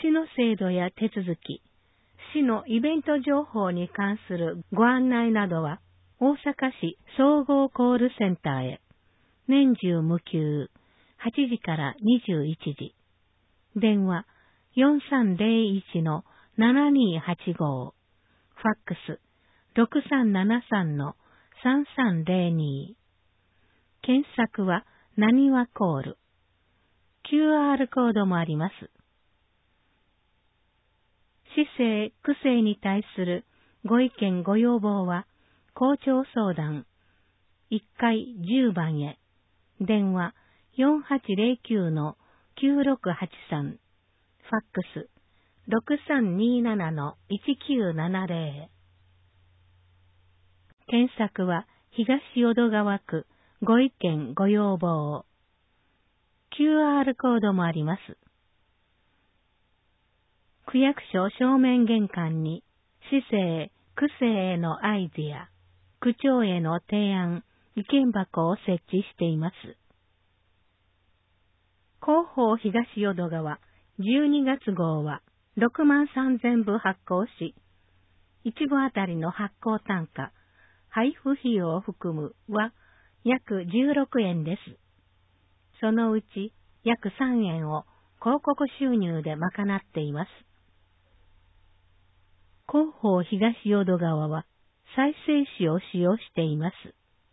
市の制度や手続き、市のイベント情報に関するご案内などは、大阪市総合コールセンターへ、年中無休、8時から21時。電話4301-7285、ファックス6373-3302。検索はなにわコール。QR コードもあります。市政・区政に対するご意見ご要望は、校長相談1階10番へ。電話4809-9683。ファックス6327-1970。検索は東淀川区ご意見ご要望。QR コードもあります。区役所正面玄関に市政・区政へのアイデア、区長への提案、意見箱を設置しています。広報東淀川12月号は63,000部発行し、1部あたりの発行単価、配布費用を含むは約16円です。そのうち約3円を広告収入で賄っています。広報東淀川は再生紙を使用しています。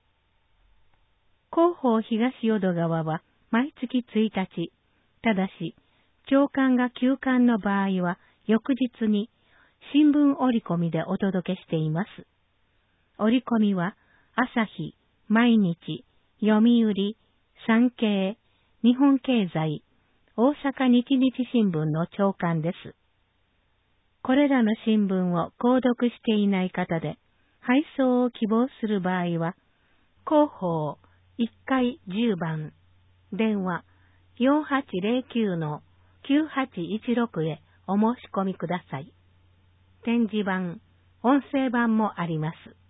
広報東淀川は毎月1日、ただし、朝刊が休刊の場合は翌日に新聞折り込みでお届けしています。折り込みは朝日、毎日、読売、産経、日本経済、大阪日日新聞の朝刊です。これらの新聞を購読していない方で、配送を希望する場合は、広報1階10番、電話4809-9816へお申し込みください。展示版、音声版もあります。